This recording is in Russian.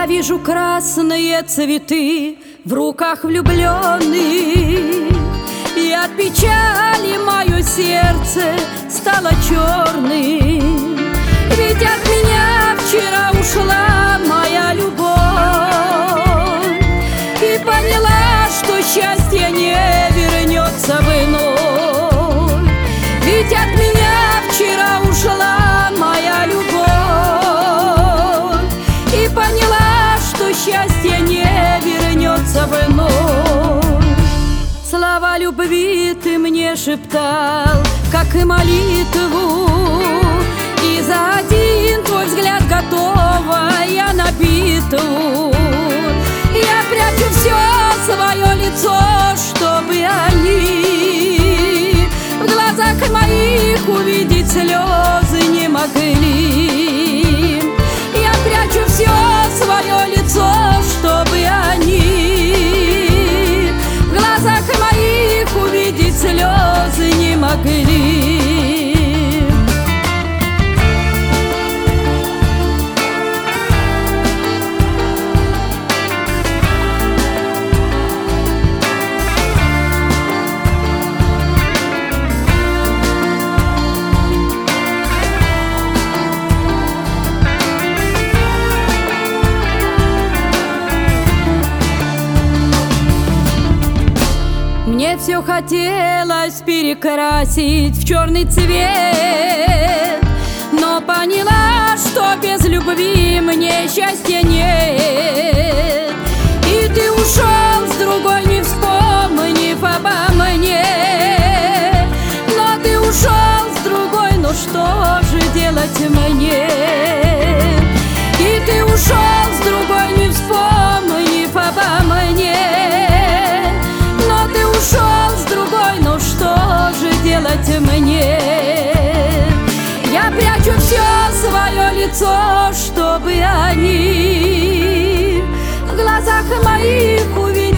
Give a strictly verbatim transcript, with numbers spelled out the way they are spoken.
Я вижу красные цветы в руках влюбленных, и от печали мое сердце стало черным. Ведь от меня вчера ушла моя любовь, и поняла, что счастье не вернется вновь. Ведь от меня вчера ушла моя любовь, и поняла, что счастье не вернется вновь. Слова любви ты мне шептал, как и молитву, и за один твой взгляд готова я на битву. Я прячу все свое лицо, чтобы они в глазах моих увидеть слезы не могли. Я прячу все свое лицо, чтобы они в глазах моих увидеть слезы не могли. Мне все хотелось перекрасить в черный цвет, но поняла, что без любви мне счастья нет. И ты ушел с другой, не вспомнив обо мне. Но ты ушел с другой, ну что же делать мне? И ты ушел с другой, не вспомнив обо мне. Ушел с другой, ну что же делать мне? Я прячу все свое лицо, чтобы они в глазах моих увидели